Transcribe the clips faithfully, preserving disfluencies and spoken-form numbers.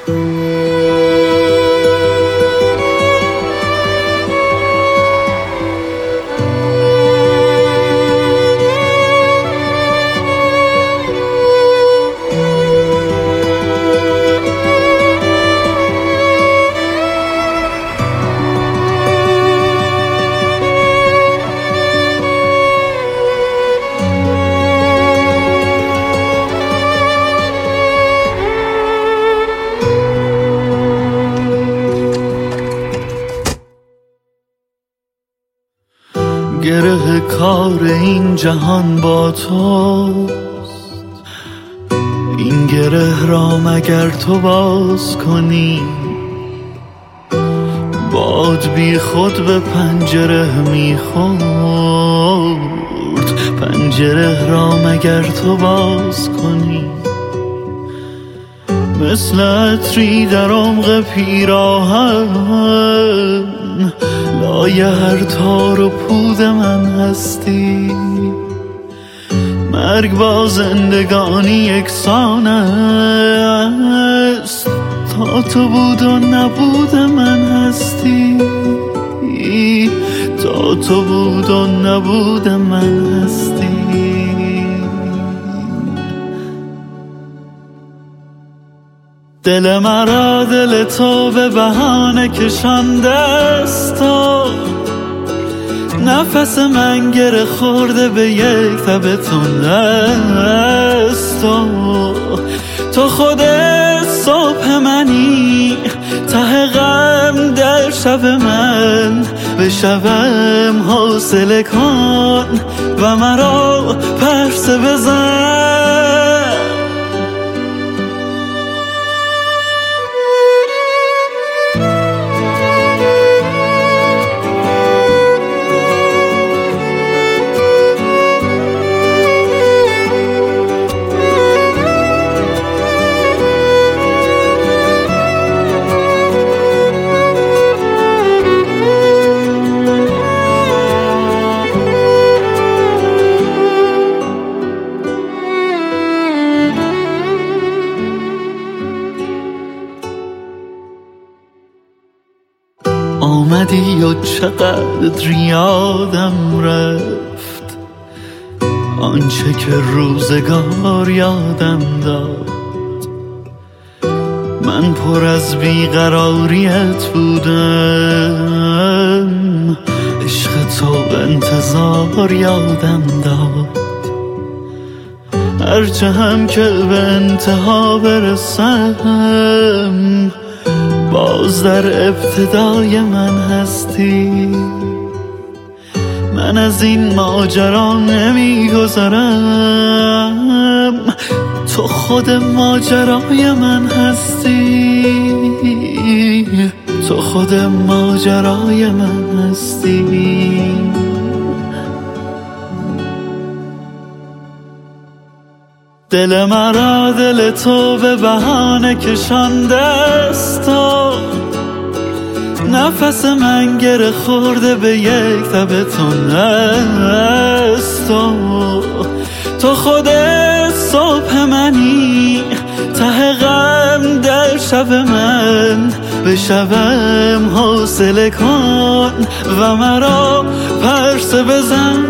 گره کار این جهان با توست، این گره را مگر تو باز کنی؟ باد بی خود به پنجره میخورد، پنجره را مگر تو باز کنی؟ مثل عطری در عمق پیراهن، لایه هر تار و پود من هستی. مرگ با زندگانی یکسان است، تا تو بود و نبود من هستی، تا تو بود و نبود من هستی. دل مرا دل تو به بهانه کشانده است، تو نفس من گره خورده به یک تب تنده است. تو تو خود صبح منی، ته غم در شب من، به شبم حوصله کن و مرا پرسه بزن. آمدی و چقدر یادم رفت آنچه که روزگار یادم داد. من پر از بیقراریت بودم، عشق تو انتظار یادم داد. هرچه هم که به انتها برسم، باز در ابتدای من هستی. من از این ماجرا نمی گذرم، تو خود ماجرای من هستی، تو خود ماجرای من هستی. دل مرا دل تو به بهانه کشانده است، تو نفس من گره خورده به یک تب تنده است. تو تو خود صبح منی، ته غم در شب من، به شبم حوصله کن و مرا پرسه بزن.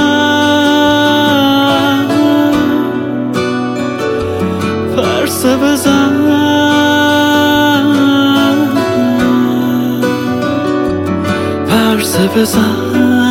پرسه بزن، پرسه بزن.